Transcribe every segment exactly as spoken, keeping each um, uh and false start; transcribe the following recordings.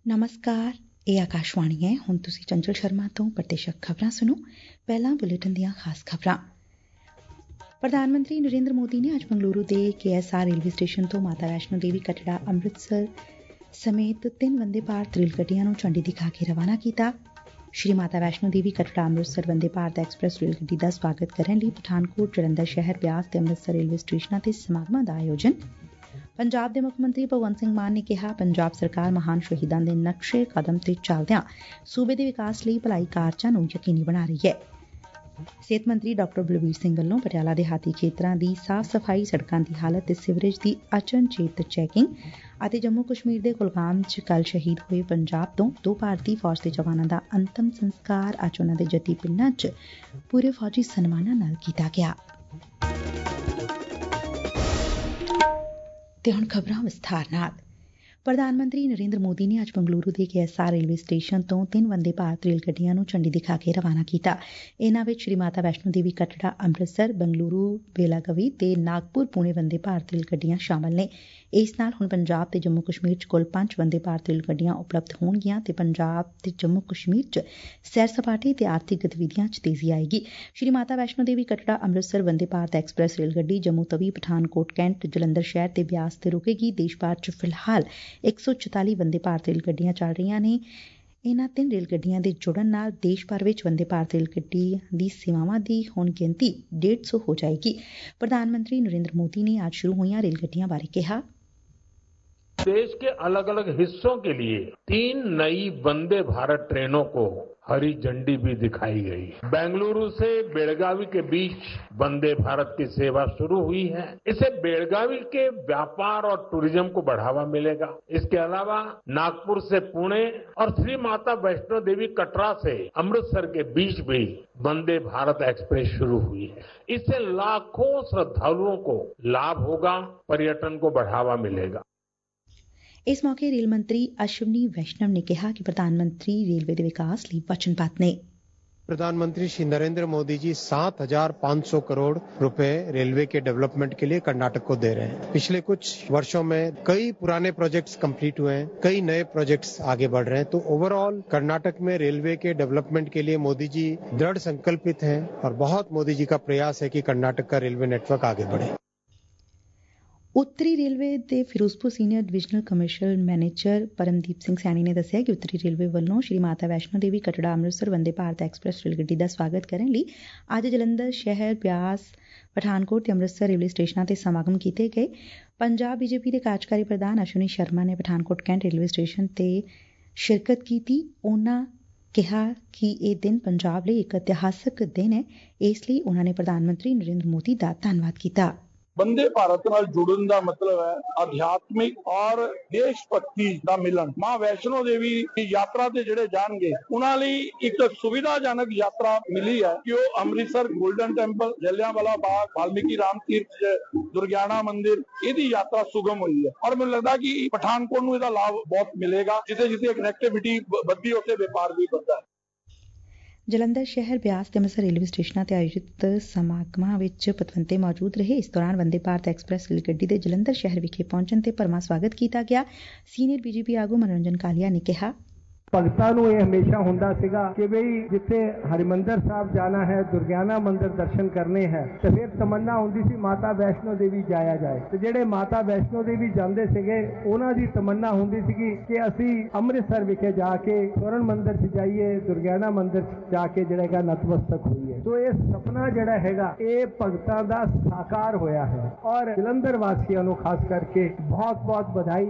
ਨਮਸਕਾਰ, ਇਹ ਆਕਾਸ਼ਵਾਣੀ ਹੈ। ਹੁਣ ਤੁਸੀਂ ਚੰਚਲ ਸ਼ਰਮਾ ਤੋਂ ਪ੍ਰਤੀਸ਼ਕ ਖਬਰਾਂ ਸੁਣੋ। ਪਹਿਲਾਂ ਬੁਲੇਟਿਨ ਦੀਆਂ ਖਾਸ ਖਬਰਾਂ। ਪ੍ਰਧਾਨ ਮੰਤਰੀ ਨਰੇਂਦਰ ਮੋਦੀ ਨੇ ਅੱਜ ਬੰਗਲੁਰੂ ਦੇ K S R railway station ਤੋਂ ਮਾਤਾ ਵੈਸ਼ਨੋ ਦੇਵੀ ਕਟੜਾ ਅੰਮ੍ਰਿਤਸਰ ਸਮੇਤ ਤਿੰਨ ਵੰਦੇ ਭਾਰਤ ਰੇਲ ਗੱਡੀਆਂ ਨੂੰ ਝੰਡੀ ਦਿਖਾ ਕੇ ਰਵਾਨਾ ਕੀਤਾ। ਸ਼੍ਰੀ ਮਾਤਾ ਵੈਸ਼ਨੋ ਦੇਵੀ ਕਟੜਾ ਅੰਮ੍ਰਿਤਸਰ ਵੰਦੇ ਭਾਰਤ ਐਕਸਪ੍ਰੈਸ ਰੇਲ ਗੱਡੀ ਦਾ ਸਵਾਗਤ ਕਰਨ ਲਈ ਪਠਾਨਕੋਟ, ਜਲੰਧਰ ਸ਼ਹਿਰ, ਬਿਆਸ ਤੇ ਅੰਮ੍ਰਿਤਸਰ ਰੇਲਵੇ ਸਟੇਸ਼ਨਾਂ ਤੇ ਸਮਾਗਮਾਂ ਦਾ ਆਯੋਜਨ। ਪੰਜਾਬ ਦੇ ਮੁੱਖ ਮੰਤਰੀ ਭਗਵੰਤ ਸਿੰਘ ਮਾਨ ਨੇ ਕਿਹਾ, ਪੰਜਾਬ ਸਰਕਾਰ ਮਹਾਨ ਸ਼ਹੀਦਾਂ ਦੇ ਨਕਸ਼ੇ ਕਦਮ ਤੇ ਚੱਲਦਿਆਂ ਸੂਬੇ ਦੇ ਵਿਕਾਸ ਲਈ ਭਲਾਈ ਕਾਰਜਾਂ ਨੂੰ ਯਕੀਨੀ ਬਣਾ ਰਹੀ ਹੈ। ਸਿਹਤ ਮੰਤਰੀ ਡਾ ਬਲਬੀਰ ਸਿੰਘ ਵੱਲੋਂ ਪਟਿਆਲਾ ਦੇ ਹਾਤੀ ਖੇਤਰਾਂ ਦੀ ਸਾਫ਼ ਸਫ਼ਾਈ, ਸੜਕਾਂ ਦੀ ਹਾਲਤ ਤੇ ਸੀਵਰੇਜ ਦੀ ਅਚਨਚੇਤ ਚੈਕਿੰਗ ਅਤੇ ਜੰਮੂ ਕਸ਼ਮੀਰ ਦੇ ਕੁਲਗਾਮ ਚ ਕੱਲ੍ਹ ਸ਼ਹੀਦ ਹੋਏ ਪੰਜਾਬ ਤੋਂ ਦੋ ਭਾਰਤੀ ਫੌਜ ਦੇ ਜਵਾਨਾਂ ਦਾ ਅੰਤਮ ਸੰਸਕਾਰ ਅੱਜ ਉਨ੍ਹਾਂ ਦੇ ਜੱਦੀ ਪਿੰਡਾਂ ਚ ਪੂਰੇ ਫੌਜੀ ਸਨਮਾਨਾਂ ਨਾਲ ਕੀਤਾ ਗਿਆ। ਤੇ ਹੁਣ ਖਬਰਾਂ ਵਿਸਥਾਰ ਨਾਲ। ਪ੍ਰਧਾਨ ਮੰਤਰੀ ਨਰੇਂਦਰ ਮੋਦੀ ਨੇ ਅੱਜ ਬੰਗਲੁਰੂ ਦੇ K S R railway station ਤੋਂ ਤਿੰਨ ਵੰਦੇ ਭਾਰਤ ਰੇਲ ਗੱਡੀਆਂ ਨੂੰ ਝੰਡੀ ਦਿਖਾ ਕੇ ਰਵਾਨਾ ਕੀਤਾ। ਇਨ੍ਹਾਂ ਵਿੱਚ ਸ਼੍ਰੀ ਮਾਤਾ ਵੈਸ਼ਨੋ ਦੇਵੀ ਕਟੜਾ ਅੰਮ੍ਰਿਤਸਰ, ਬੰਗਲੁਰੂ ਬੇਲਾਗਵੀ ਤੇ ਨਾਗਪੁਰ ਪੁਣੇ ਵੰਦੇ ਭਾਰਤ ਰੇਲ ਗੱਡੀਆਂ ਸ਼ਾਮਲ ਨੇ। ਇਸ ਨਾਲ ਹੁਣ ਪੰਜਾਬ ਤੇ ਜੰਮੂ ਕਸ਼ਮੀਰ ਚ ਕੁੱਲ ਪੰਜ ਵੰਦੇ ਭਾਰਤ ਰੇਲ ਗੱਡੀਆਂ ਉਪਲਬਧ ਹੋਣਗੀਆਂ ਤੇ ਪੰਜਾਬ ਤੇ ਜੰਮੂ ਕਸ਼ਮੀਰ ਚ ਸੈਰ ਸਪਾਟੇ ਤੇ ਆਰਥਿਕ ਗਤੀਵਿਧੀਆਂ ਚ ਤੇਜ਼ੀ ਆਏਗੀ। ਸ਼੍ਰੀ ਮਾਤਾ ਵੈਸ਼ਨੋ ਦੇਵੀ ਕਟੜਾ ਅੰਮ੍ਰਿਤਸਰ ਵੰਦੇ ਭਾਰਤ ਐਕਸਪ੍ਰੈਸ ਰੇਲ ਗੱਡੀ ਜੰਮੂ ਤਵੀ, ਪਠਾਨਕੋਟ, ਕੈਂਟ, ਜਲੰਧਰ ਸ਼ਹਿਰ ਤੇ ਬਿਆਸ ਤੇ ਰੁਕੇਗੀ। ਦੇਸ਼ ਭਰ ਚ ਫਿਲਹਾਲ ਇੱਕ ਸੌ ਚੁਤਾਲੀ ਵੰਦੇ ਭਾਰਤ ਰੇਲ ਗੱਡੀਆਂ ਚੱਲ ਰਹੀਆਂ ਨੇ। ਇਨ੍ਹਾਂ ਤਿੰਨ ਰੇਲ ਗੱਡੀਆਂ ਦੇ ਜੁੜਨ ਨਾਲ ਦੇਸ਼ ਭਰ ਵਿੱਚ ਵੰਦੇ ਭਾਰਤ ਰੇਲ ਗੱਡੀ ਦੀ ਸੇਵਾਵਾਂ ਦੀ ਹੁਣ ਗਿਣਤੀ ਡੇਢ ਸੌ ਹੋ ਜਾਏਗੀ। ਪ੍ਰਧਾਨ ਮੰਤਰੀ ਨਰੇਂਦਰ ਮੋਦੀ ਨੇ ਅੱਜ ਸ਼ੁਰੂ ਹੋਈਆਂ ਰੇਲ ਗੱਡੀਆਂ ਬਾਰੇ ਕਿਹਾ, देश के अलग अलग हिस्सों के लिए तीन नई वंदे भारत ट्रेनों को हरी झंडी भी दिखाई गई। बेंगलुरु से बेलगावी के बीच वंदे भारत की सेवा शुरू हुई है। इससे बेलगावी के व्यापार और टूरिज्म को बढ़ावा मिलेगा। इसके अलावा नागपुर से पुणे और श्री माता वैष्णो देवी कटरा से अमृतसर के बीच भी वंदे भारत एक्सप्रेस शुरू हुई है। इससे लाखों श्रद्धालुओं को लाभ होगा, पर्यटन को बढ़ावा मिलेगा। ਇਸ ਮੌਕੇ ਰੇਲ ਮੰਤਰੀ ਅਸ਼ਵਨੀ ਵੈਸ਼ਨਵ ਨੇ ਕਿਹਾ ਕਿ ਪ੍ਰਧਾਨ ਮੰਤਰੀ ਰੇਲਵੇ ਦੇ ਵਿਕਾਸ ਲਈ ਵਚਨਬੱਧ ਨੇ। प्रधानमंत्री श्री नरेंद्र मोदी जी सात हजार पाँच सौ करोड़ रुपए रेलवे के डेवलपमेंट के लिए कर्नाटक को दे रहे हैं। पिछले कुछ वर्षों में कई पुराने प्रोजेक्ट्स कंप्लीट हुए हैं, कई नए प्रोजेक्ट्स आगे बढ़ रहे हैं। तो ओवरऑल कर्नाटक में रेलवे के डेवलपमेंट के लिए मोदी जी दृढ़ संकल्पित हैं और बहुत मोदी जी का प्रयास है कि कर्नाटक का रेलवे नेटवर्क आगे बढ़े। ਉੱਤਰੀ ਰੇਲਵੇ ਦੇ Firozpur senior divisional commercial manager Paramdeep Singh Saini ਨੇ ਦੱਸਿਆ ਕਿ ਉੱਤਰੀ ਰੇਲਵੇ ਵੱਲੋਂ ਸ਼੍ਰੀ ਮਾਤਾ ਵੈਸ਼ਨੋ ਦੇਵੀ ਕਟੜਾ ਅੰਮ੍ਰਿਤਸਰ ਵੰਦੇ ਭਾਰਤ ਐਕਸਪ੍ਰੈਸ ਰੇਲ ਗੱਡੀ ਦਾ ਸਵਾਗਤ ਕਰਨ ਲਈ ਅੱਜ ਜਲੰਧਰ ਸ਼ਹਿਰ, ਬਿਆਸ, ਪਠਾਨਕੋਟ ਤੇ ਅੰਮ੍ਰਿਤਸਰ ਰੇਲਵੇ ਸਟੇਸ਼ਨਾਂ ਤੇ ਸਮਾਗਮ ਕੀਤੇ ਗਏ। ਪੰਜਾਬ ਬੀਜੇਪੀ ਦੇ ਕਾਰਜਕਾਰੀ ਪ੍ਰਧਾਨ ਅਸ਼ਵਨੀ ਸ਼ਰਮਾ ਨੇ ਪਠਾਨਕੋਟ ਕੈਂਟ ਰੇਲਵੇ ਸਟੇਸ਼ਨ ਤੇ ਸ਼ਿਰਕਤ ਕੀਤੀ। ਉਨ੍ਹਾਂ ਕਿਹਾ ਕਿ ਇਹ ਦਿਨ ਪੰਜਾਬ ਲਈ ਇੱਕ ਇਤਿਹਾਸਕ ਦਿਨ ਹੈ। ਇਸ ਲਈ ਉਨ੍ਹਾਂ ਨੇ ਪ੍ਰਧਾਨ ਮੰਤਰੀ ਨਰਿੰਦਰ ਮੋਦੀ ਦਾ ਧੰਨਵਾਦ ਕੀਤਾ। वंदे भारत नाल जुड़न का मतलब है आध्यात्मिक और देश भक्ति का मिलन। मां वैष्णो देवी की यात्रा ते जिहड़े जाणगे उन्हां लई एक सुविधाजनक यात्रा मिली है कि वो अमृतसर गोल्डन टैंपल, जलियांवाला बाग, वाल्मीकि राम तीर्थ, दुर्गियाना मंदिर इहदी यात्रा सुगम हुई है और मैनूं लगदा कि पठानकोट नूं इहदा लाभ बहुत मिलेगा। जिथे जिथे कनैक्टिविटी बढ़दी उत्थे व्यापार भी बढ़दा है। ਜਲੰਧਰ ਸ਼ਹਿਰ, ਬਿਆਸ ਤੇ ਅੰਮ੍ਰਿਤਸਰ ਰੇਲਵੇ ਸਟੇਸ਼ਨਾਂ ਤੇ ਆਯੋਜਿਤ ਸਮਾਗਮਾਂ ਵਿੱਚ ਪਤਵੰਤੇ ਮੌਜੂਦ ਰਹੇ। ਇਸ ਦੌਰਾਨ ਵੰਦੇ ਭਾਰਤ ਐਕਸਪ੍ਰੈਸ ਰੇਲ ਗੱਡੀ ਦੇ ਜਲੰਧਰ ਸ਼ਹਿਰ ਵਿਖੇ ਪਹੁੰਚਣ ਤੇ ਭਰਵਾਂ ਸਵਾਗਤ ਕੀਤਾ ਗਿਆ। ਸੀਨੀਅਰ ਬੀਜੇਪੀ ਆਗੂ ਮਨੋਰੰਜਨ ਕਾਲੀਆ ਨੇ ਕਿਹਾ, ਭਗਤਾਂ ਨੂੰ ਇਹ ਹਮੇਸ਼ਾ ਹੁੰਦਾ ਸੀਗਾ ਕਿ ਬਈ ਜਿੱਥੇ ਹਰਿਮੰਦਰ ਸਾਹਿਬ ਜਾਣਾ ਹੈ, ਦੁਰਗਿਆਨਾ ਮੰਦਿਰ ਦਰਸ਼ਨ ਕਰਨੇ ਹੈ ਤੇ ਫਿਰ ਤਮੰਨਾ ਹੁੰਦੀ ਸੀ ਮਾਤਾ ਵੈਸ਼ਨੋ ਦੇਵੀ ਜਾਇਆ ਜਾਏ। ਤੇ ਜਿਹੜੇ ਮਾਤਾ ਵੈਸ਼ਨੋ ਦੇਵੀ ਜਾਂਦੇ ਸੀਗੇ ਉਹਨਾਂ ਦੀ ਤਮੰਨਾ ਹੁੰਦੀ ਸੀਗੀ ਕਿ ਅਸੀਂ ਅੰਮ੍ਰਿਤਸਰ ਵਿਖੇ ਜਾ ਕੇ ਸਵਰਨ ਮੰਦਿਰ 'ਚ ਜਾਈਏ, ਦੁਰਗਿਆਨਾ ਮੰਦਿਰ 'ਚ ਜਾ ਕੇ ਜਿਹੜਾ ਹੈਗਾ ਨਤਮਸਤਕ ਹੋਈਏ। ਸੋ ਇਹ ਸੁਪਨਾ ਜਿਹੜਾ ਹੈਗਾ ਇਹ ਭਗਤਾਂ ਦਾ ਸਾਕਾਰ ਹੋਇਆ ਹੈ ਔਰ ਜਲੰਧਰ ਵਾਸੀਆਂ ਨੂੰ ਖਾਸ ਕਰਕੇ ਬਹੁਤ ਬਹੁਤ ਵਧਾਈ।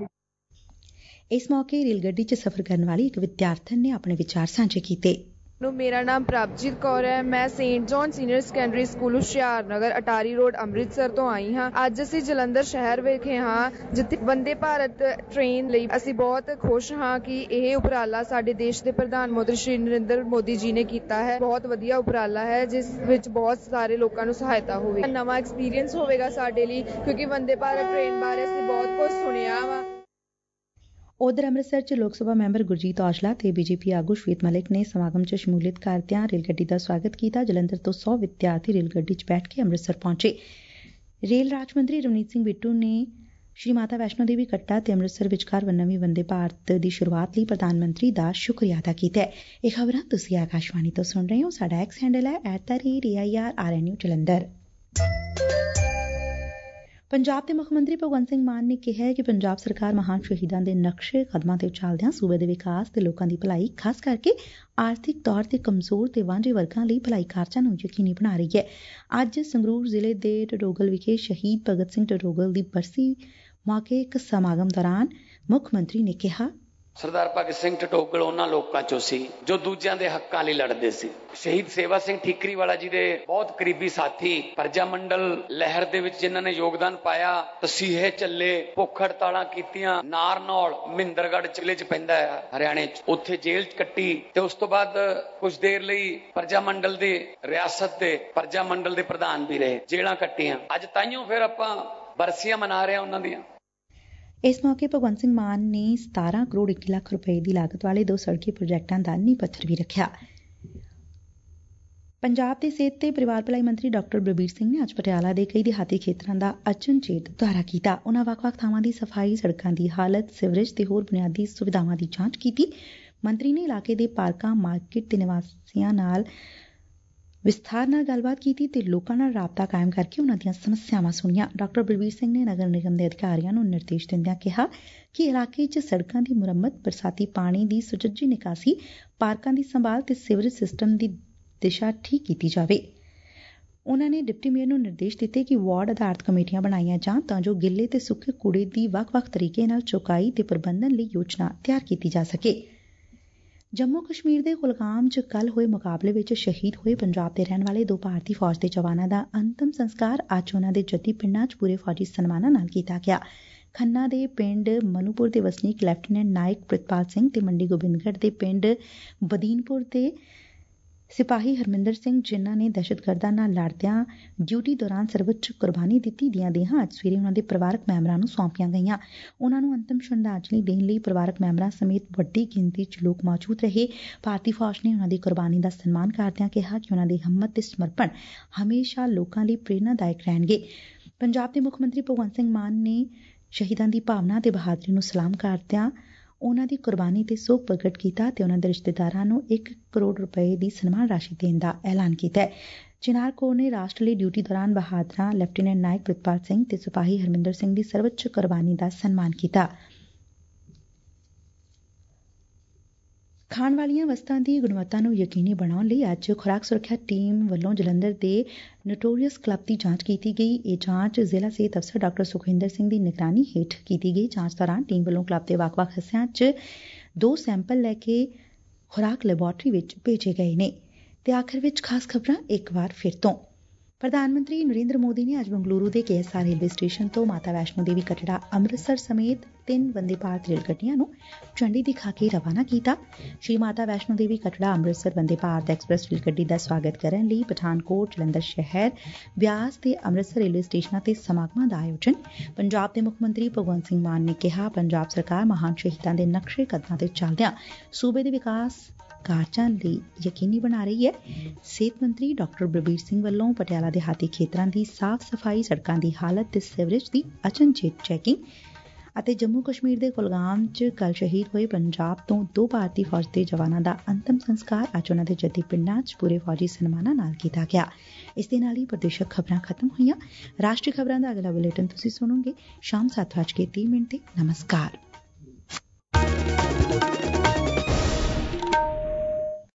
ਇਸ ਮੌਕੇ ਰੇਲ ਗੱਡੀ 'ਚ ਸਫ਼ਰ ਕਰਨ ਵਾਲੀ ਇੱਕ ਵਿਦਿਆਰਥਣ ਨੇ ਆਪਣੇ ਵਿਚਾਰ ਸਾਂਝੇ ਕੀਤੇ। ਮੇਰਾ ਨਾਮ ਪ੍ਰਭਜੀਤ ਕੌਰ ਹੈ। ਮੈਂ Saint John senior secondary school Hushiarnagar, Attari road, Amritsar ਤੋਂ ਆਈ ਹਾਂ। ਅੱਜ ਅਸੀਂ ਜਲੰਧਰ ਸ਼ਹਿਰ ਵਿਖੇ ਹਾਂ ਜਿੱਥੇ ਵੰਦੇ ਭਾਰਤ ਟ੍ਰੇਨ ਲਈ ਅਸੀਂ ਬਹੁਤ ਖੁਸ਼ ਹਾਂ ਕਿ ਇਹ ਉਪਰਾਲਾ ਸਾਡੇ ਦੇਸ਼ ਦੇ ਪ੍ਰਧਾਨ ਮੰਤਰੀ ਸ਼੍ਰੀ ਨਰਿੰਦਰ ਮੋਦੀ ਜੀ ਨੇ ਕੀਤਾ ਹੈ। ਬਹੁਤ ਵਧੀਆ ਉਪਰਾਲਾ ਹੈ ਜਿਸ ਵਿੱਚ ਬਹੁਤ ਸਾਰੇ ਲੋਕਾਂ ਨੂੰ ਸਹਾਇਤਾ ਹੋਵੇਗੀ। ਨਵਾਂ ਐਕਸਪੀਰੀਅੰਸ ਹੋਵੇਗਾ ਸਾਡੇ ਲਈ ਕਿਉਂਕਿ ਵੰਦੇ ਭਾਰਤ ਟ੍ਰੇਨ ਬਾਰੇ ਅਸੀਂ ਬਹੁਤ ਕੁਝ ਸੁਣਿਆ ਵਾ। ਉਧਰ ਅੰਮ੍ਰਿਤਸਰ 'ਚ ਲੋਕ ਸਭਾ ਮੈਂਬਰ ਗੁਰਜੀਤ ਔਜਲਾ ਤੇ ਬੀਜੇਪੀ ਆਗੂ ਸ਼ਵੇਤ ਮਲਿਕ ਨੇ ਸਮਾਗਮ 'ਚ ਸ਼ਮੂਲੀਅਤ ਕਰਦਿਆਂ ਰੇਲ ਗੱਡੀ ਦਾ ਸਵਾਗਤ ਕੀਤਾ। ਜਲੰਧਰ ਤੋਂ ਸੌ ਵਿਦਿਆਰਥੀ ਰੇਲ ਗੱਡੀ 'ਚ ਬੈਠ ਕੇ ਅੰਮ੍ਰਿਤਸਰ ਪਹੁੰਚੇ। ਰੇਲ ਰਾਜ ਮੰਤਰੀ ਰਵਨੀਤ ਸਿੰਘ ਬਿੱਟੂ ਨੇ ਸ਼੍ਰੀ ਮਾਤਾ ਵੈਸ਼ਨੋ ਦੇਵੀ ਕੱਟੜਾ ਤੇ ਅੰਮ੍ਰਿਤਸਰ ਵਿਚਕਾਰ ਨਵੀਂ ਵੰਦੇ ਭਾਰਤ ਦੀ ਸ਼ੁਰੂਆਤ ਲਈ ਪ੍ਰਧਾਨ ਮੰਤਰੀ ਦਾ ਸ਼ੁਕਰੀਆ ਅਦਾ ਕੀਤਾ ਹੈ। ਇਹ ਖਬਰਾਂ ਤੁਸੀਂ ਆਕਾਸ਼ਵਾਣੀ ਤੋਂ ਸੁਣ ਰਹੇ ਹੋ। ਸਾਡਾ ਐਕਸ ਹੈਂਡਲ ਹੈ at the rate A I R R N U Jalandhar. Punjab ਦੇ ਮੁੱਖ ਮੰਤਰੀ ਭਗਵੰਤ ਸਿੰਘ ਮਾਨ ਨੇ ਕਿਹਾ ਕਿ ਪੰਜਾਬ ਸਰਕਾਰ ਮਹਾਨ ਸ਼ਹੀਦਾਂ ਦੇ ਨਕਸ਼ੇ ਕਦਮਾਂ ਤੇ ਚੱਲਦਿਆਂ ਸੂਬੇ ਦੇ ਵਿਕਾਸ ਤੇ ਲੋਕਾਂ ਦੀ ਭਲਾਈ, ਖਾਸ ਕਰਕੇ ਆਰਥਿਕ ਤੌਰ ਤੇ ਕਮਜ਼ੋਰ ਤੇ ਵਾਂਝੇ ਵਰਗਾਂ ਲਈ ਭਲਾਈ ਕਾਰਜਾਂ ਨੂੰ ਯਕੀਨੀ ਬਣਾ ਰਹੀ ਹੈ। ਅੱਜ ਸੰਗਰੂਰ ਜ਼ਿਲ੍ਹੇ ਦੇ ਟਟੋਗਲ ਵਿਖੇ ਸ਼ਹੀਦ ਭਗਤ ਸਿੰਘ ਟਟੋਗਲ ਦੀ ਬਰਸੀ ਮੌਕੇ ਇੱਕ ਸਮਾਗਮ ਦੌਰਾਨ ਮੁੱਖ ਮੰਤਰੀ ਨੇ ਕਿਹਾ, ਸਰਦਾਰ ਭਗਤ ਸਿੰਘ ਟਟੋਗਲ ਉਹਨਾਂ ਲੋਕਾਂ ਚੋਂ ਸੀ ਜੋ ਦੂਜਿਆਂ ਦੇ ਹੱਕਾਂ ਲਈ ਲੜਦੇ ਸੀ। ਸ਼ਹੀਦ ਸੇਵਾ ਸਿੰਘ ਠੀਕਰੀਵਾਲਾ ਜੀ ਦੇ ਬਹੁਤ ਕਰੀਬੀ ਸਾਥੀ, ਪ੍ਰਜਾ ਮੰਡਲ ਲਹਿਰ ਦੇ ਵਿੱਚ ਜਿਨ੍ਹਾਂ ਨੇ ਯੋਗਦਾਨ ਪਾਇਆ, ਤਸੀਹੇ ਚੱਲੇ, ਭੁੱਖ ਹੜਤਾਲਾਂ ਕੀਤੀਆਂ, ਨਾਰਨੌਲ ਮਹਿੰਦਰਗੜ੍ਹ ਜ਼ਿਲ੍ਹੇ ਚ ਪੈਂਦਾ ਹੈ ਹਰਿਆਣੇ ਚ, ਉੱਥੇ ਜੇਲ੍ਹ ਚ ਕੱਟੀ ਤੇ ਉਸ ਤੋਂ ਬਾਅਦ ਕੁਝ ਦੇਰ ਲਈ ਪ੍ਰਜਾ ਮੰਡਲ ਦੇ ਰਿਆਸਤ ਦੇ ਪ੍ਰਜਾ ਮੰਡਲ ਦੇ ਪ੍ਰਧਾਨ ਵੀ ਰਹੇ, ਜੇਲ੍ਹਾਂ ਕੱਟੀਆਂ। ਅੱਜ ਤਾਈਓ ਫਿਰ ਆਪਾਂ ਬਰਸੀਆਂ ਮਨਾ ਰਹੇ ਹਾਂ ਉਹਨਾਂ ਦੀਆਂ। ਇਸ ਮੌਕੇ ਭਗਵੰਤ ਸਿੰਘ ਮਾਨ ਨੇ ਸਤਾਰਾਂ ਕਰੋੜ ਇੱਕੀ ਲੱਖ ਰੁਪਏ ਦੀ ਲਾਗਤ ਵਾਲੇ ਦੋ ਸੜਕੀ ਪ੍ਰੋਜੈਕਟਾਂ ਦਾ ਨੀਂਹ ਪੱਥਰ ਵੀ ਰੱਖਿਆ। ਪੰਜਾਬ ਦੇ ਸਿਹਤ ਤੇ ਪਰਿਵਾਰ ਭਲਾਈ ਮੰਤਰੀ ਡਾਕਟਰ ਬਲਬੀਰ ਸਿੰਘ ਨੇ ਅੱਜ ਪਟਿਆਲਾ ਦੇ ਕਈ ਦਿਹਾਤੀ ਖੇਤਰਾਂ ਦਾ ਅਚਨਚੇਤ ਦੌਰਾ ਕੀਤਾ। ਉਨ੍ਹਾਂ ਵੱਖ-ਵੱਖ ਥਾਵਾਂ ਦੀ ਸਫ਼ਾਈ, ਸੜਕਾਂ ਦੀ ਹਾਲਤ, ਸੀਵਰੇਜ ਤੇ ਹੋਰ ਬੁਨਿਆਦੀ ਸੁਵਿਧਾਵਾਂ ਦੀ ਜਾਂਚ ਕੀਤੀ। ਮੰਤਰੀ ਨੇ ਇਲਾਕੇ ਦੇ ਪਾਰਕਾਂ, ਮਾਰਕੀਟ ਤੇ ਨਿਵਾਸੀਆਂ ਨਾਲ ਵਿਸਥਾਰ ਨਾਲ ਗੱਲਬਾਤ ਕੀਤੀ ਤੇ ਲੋਕਾਂ ਨਾਲ ਰਾਬਤਾ ਕਾਇਮ ਕਰਕੇ ਉਨ੍ਹਾਂ ਦੀਆਂ ਸਮੱਸਿਆਵਾਂ ਸੁਣੀਆਂ। ਡਾਕਟਰ ਬਲਬੀਰ ਸਿੰਘ ਨੇ ਨਗਰ ਨਿਗਮ ਦੇ ਅਧਿਕਾਰੀਆਂ ਨੂੰ ਨਿਰਦੇਸ਼ ਦਿੰਦਿਆਂ ਕਿਹਾ ਕਿ ਇਲਾਕੇ 'ਚ ਸੜਕਾਂ ਦੀ ਮੁਰੰਮਤ, ਬਰਸਾਤੀ ਪਾਣੀ ਦੀ ਸੁਚੱਜੀ ਨਿਕਾਸੀ, ਪਾਰਕਾਂ ਦੀ ਸੰਭਾਲ ਤੇ ਸੀਵਰੇਜ ਸਿਸਟਮ ਦੀ ਦਿਸ਼ਾ ਠੀਕ ਕੀਤੀ ਜਾਵੇ। ਉਨ੍ਹਾਂ ਨੇ ਡਿਪਟੀ ਮੇਅਰ ਨੂੰ ਨਿਰਦੇਸ਼ ਦਿੱਤੇ ਕਿ ਵਾਰਡ ਆਧਾਰਤ ਕਮੇਟੀਆਂ ਬਣਾਈਆਂ ਜਾਣ ਤਾਂ ਜੋ ਗਿੱਲੇ ਤੇ ਸੁੱਕੇ ਕੂੜੇ ਦੀ ਵੱਖ-ਵੱਖ ਤਰੀਕੇ ਨਾਲ ਚੁਕਾਈ ਤੇ ਪ੍ਰਬੰਧਨ ਲਈ ਯੋਜਨਾ ਤਿਆਰ ਕੀਤੀ ਜਾ ਸਕੇ। ਜੰਮੂ ਕਸ਼ਮੀਰ ਦੇ ਕੁਲਗਾਮ 'ਚ ਕੱਲ੍ਹ ਹੋਏ ਮੁਕਾਬਲੇ ਵਿੱਚ ਸ਼ਹੀਦ ਹੋਏ ਪੰਜਾਬ ਦੇ ਰਹਿਣ ਵਾਲੇ ਦੋ ਭਾਰਤੀ ਫੌਜ ਦੇ ਜਵਾਨਾਂ ਦਾ ਅੰਤਮ ਸੰਸਕਾਰ ਅੱਜ ਉਨ੍ਹਾਂ ਦੇ ਜੱਦੀ ਪਿੰਡਾਂ 'ਚ ਪੂਰੇ ਫੌਜੀ ਸਨਮਾਨਾਂ ਨਾਲ ਕੀਤਾ ਗਿਆ। ਖੰਨਾ ਦੇ ਪਿੰਡ ਮਨੂਪੁਰ ਦੇ ਵਸਨੀਕ ਲੈਫਟੀਨੈਂਟ ਨਾਇਕ ਪ੍ਰਿਤਪਾਲ ਸਿੰਘ ਤੇ ਮੰਡੀ ਗੋਬਿੰਦਗੜ੍ਹ ਦੇ ਪਿੰਡ ਬਦੀਨਪੁਰ ਦੇ ਸਿਪਾਹੀ ਹਰਮਿੰਦਰ ਸਿੰਘ, ਜਿਨ੍ਹਾਂ ਨੇ ਦਹਿਸ਼ਤਗਰਦਾਂ ਨਾਲ ਲੜਦਿਆਂ ਡਿਊਟੀ ਦੌਰਾਨ ਸਰਵਉੱਚ ਕੁਰਬਾਨੀ ਦਿੱਤੀ, ਦੀਆਂ ਦੇਹਾਂ ਅੱਜ ਸਵੇਰੇ ਉਨ੍ਹਾਂ ਦੇ ਪਰਿਵਾਰਕ ਮੈਂਬਰਾਂ ਨੂੰ ਸੌਂਪੀਆਂ ਗਈਆਂ। ਉਨ੍ਹਾਂ ਨੂੰ ਅੰਤਮ ਸ਼ਰਧਾਂਜਲੀ ਦੇਣ ਲਈ ਪਰਿਵਾਰਕ ਮੈਂਬਰਾਂ ਸਮੇਤ ਵੱਡੀ ਗਿਣਤੀ 'ਚ ਲੋਕ ਮੌਜੂਦ ਰਹੇ। ਭਾਰਤੀ ਫੌਜ ਨੇ ਉਨ੍ਹਾਂ ਦੀ ਕੁਰਬਾਨੀ ਦਾ ਸਨਮਾਨ ਕਰਦਿਆਂ ਕਿਹਾ ਕਿ ਉਨ੍ਹਾਂ ਦੀ ਹਿੰਮਤ ਤੇ ਸਮਰਪਣ ਹਮੇਸ਼ਾ ਲੋਕਾਂ ਲਈ ਪ੍ਰੇਰਨਾਦਾਇਕ ਰਹਿਣਗੇ। ਪੰਜਾਬ ਦੇ ਮੁੱਖ ਮੰਤਰੀ ਭਗਵੰਤ ਸਿੰਘ ਮਾਨ ਨੇ ਸ਼ਹੀਦਾਂ ਦੀ ਭਾਵਨਾ ਤੇ ਬਹਾਦਰੀ ਨੂੰ ਸਲਾਮ ਕਰਦਿਆਂ ਉਨ੍ਹਾਂ ਦੀ ਕੁਰਬਾਨੀ ਤੇ ਸੋਗ ਪ੍ਰਗਟ ਕੀਤਾ ਤੇ ਉਨ੍ਹਾਂ ਦੇ ਰਿਸ਼ਤੇਦਾਰਾਂ ਨੂੰ ਇੱਕ ਕਰੋੜ ਰੁਪਏ ਦੀ ਸਨਮਾਨ ਰਾਸ਼ੀ ਦੇਣ ਦਾ ਐਲਾਨ ਕੀਤਾ ਹੈ। ਚਿਨਾਰ ਕੌਰ ਨੇ ਰਾਸ਼ਟਰ ਲਈ ਡਿਊਟੀ ਦੌਰਾਨ ਬਹਾਦਰਾਂ ਲੈਫਟੀਨੈਂਟ ਨਾਇਕ ਪ੍ਰਿਤਪਾਲ ਸਿੰਘ ਤੇ ਸਿਪਾਹੀ ਹਰਮਿੰਦਰ ਸਿੰਘ ਦੀ ਸਰਵਉੱਚ ਕੁਰਬਾਨੀ ਦਾ ਸਨਮਾਨ ਕੀਤਾ। ਖਾਣ ਵਾਲੀਆਂ ਵਸਤਾਂ ਦੀ ਗੁਣਵੱਤਾ ਨੂੰ ਯਕੀਨੀ ਬਣਾਉਣ ਲਈ ਅੱਜ ਖੁਰਾਕ ਸੁਰੱਖਿਆ ਟੀਮ ਵੱਲੋਂ ਜਲੰਧਰ ਦੇ ਨੋਟੋਰੀਅਸ ਕਲੱਬ ਦੀ ਜਾਂਚ ਕੀਤੀ ਗਈ। ਇਹ ਜਾਂਚ ਜ਼ਿਲ੍ਹਾ ਸਿਹਤ ਅਫਸਰ ਡਾਕਟਰ ਸੁਖਵਿੰਦਰ ਸਿੰਘ ਦੀ ਨਿਗਰਾਨੀ ਹੇਠ ਕੀਤੀ ਗਈ। ਜਾਂਚ ਦੌਰਾਨ ਟੀਮ ਵੱਲੋਂ ਕਲੱਬ ਦੇ ਵੱਖ-ਵੱਖ ਹਿੱਸਿਆਂ 'ਚ ਦੋ ਸੈਂਪਲ ਲੈ ਕੇ ਖੁਰਾਕ ਲੈਬੋਰਟਰੀ ਵਿੱਚ ਭੇਜੇ ਗਏ ਨੇ। ਤੇ ਆਖਿਰ ਵਿੱਚ ਖਾਸ ਖਬਰਾਂ ਇੱਕ ਵਾਰ ਫਿਰ ਤੋਂ। ਪ੍ਰਧਾਨ ਮੰਤਰੀ ਨਰਿੰਦਰ ਮੋਦੀ ਨੇ ਅੱਜ ਬੰਗਲੁਰੂ ਦੇ K S R railway station ਤੋਂ ਮਾਤਾ ਵੈਸ਼ਨੋ ਦੇਵੀ ਕੱਟੜਾ ਅੰਮ੍ਰਿਤਸਰ ਸਮੇਤ ਤਿੰਨ ਵੰਦੇ ਭਾਰਤ ਰੇਲ ਗੱਡੀਆਂ ਨੂੰ ਝੰਡੀ ਦਿਖਾ ਕੇ ਰਵਾਨਾ ਕੀਤਾ। ਸ਼੍ਰੀ ਮਾਤਾ ਵੈਸ਼ਨੋ ਦੇਵੀ ਕੱਟੜਾ ਅੰਮ੍ਰਿਤਸਰ ਵੰਦੇ ਭਾਰਤ ਐਕਸਪ੍ਰੈਸ ਰੇਲ ਗੱਡੀ ਦਾ ਸਵਾਗਤ ਕਰਨ ਲਈ ਪਠਾਨਕੋਟ, ਜਲੰਧਰ ਸ਼ਹਿਰ, ਬਿਆਸ ਤੇ ਅੰਮ੍ਰਿਤਸਰ ਰੇਲਵੇ ਸਟੇਸ਼ਨਾਂ ਤੇ ਸਮਾਗਮਾਂ ਦਾ ਆਯੋਜਨ। ਪੰਜਾਬ ਦੇ ਮੁੱਖ ਮੰਤਰੀ ਭਗਵੰਤ ਸਿੰਘ ਮਾਨ ਨੇ ਕਿਹਾ, ਪੰਜਾਬ ਸਰਕਾਰ ਮਹਾਨ ਸ਼ਹੀਦਾਂ ਦੇ ਨਕਸ਼ੇ ਕਦਮਾਂ ਤੇ ਚੱਲਦਿਆਂ ਸੂਬੇ ਦੇ ਵਿਕਾਸ ਕਾਰਜਾਂ ਲਈ ਯਕੀਨੀ ਬਣਾ ਰਹੀ ਹੈ। ਸਿਹਤ ਮੰਤਰੀ ਡਾਕਟਰ ਬਲਬੀਰ ਸਿੰਘ ਵੱਲੋਂ ਪਟਿਆਲਾ ਦੇ ਹਾਤੀ ਖੇਤਰਾਂ ਦੀ ਸਾਫ਼ ਸਫ਼ਾਈ, ਸੜਕਾਂ ਦੀ ਹਾਲਤ ਤੇ ਸੀਵਰੇਜ ਦੀ ਅਚਨਚੇਤ ਚੈਕਿੰਗ ਅਤੇ ਜੰਮੂ ਕਸ਼ਮੀਰ ਦੇ ਕੁਲਗਾਮ 'ਚ ਕੱਲ੍ਹ ਸ਼ਹੀਦ ਹੋਏ ਪੰਜਾਬ ਤੋਂ ਦੋ ਭਾਰਤੀ ਫੌਜ ਦੇ ਜਵਾਨਾਂ ਦਾ ਅੰਤਮ ਸੰਸਕਾਰ ਅੱਜ ਉਨ੍ਹਾਂ ਦੇ ਜੱਦੀ ਪਿੰਡਾਂ 'ਚ ਪੂਰੇ ਫੌਜੀ ਸਨਮਾਨਾਂ ਨਾਲ ਕੀਤਾ ਗਿਆ। ਇਸ ਦੇ ਨਾਲ ਹੀ ਪ੍ਰਦੇਸ਼ਕ ਖਬਰਾਂ ਖਤਮ ਹੋਈਆਂ। ਰਾਸ਼ਟਰੀ ਖਬਰਾਂ ਦਾ ਅਗਲਾ ਬੁਲੇਟਿਨ ਤੁਸੀਂ ਸੁਣੋਗੇ ਸ਼ਾਮ ਸੱਤ ਵੱਜ ਕੇ ਤੀਹ ਮਿੰਟ ਤੇ। ਨਮਸਕਾਰ।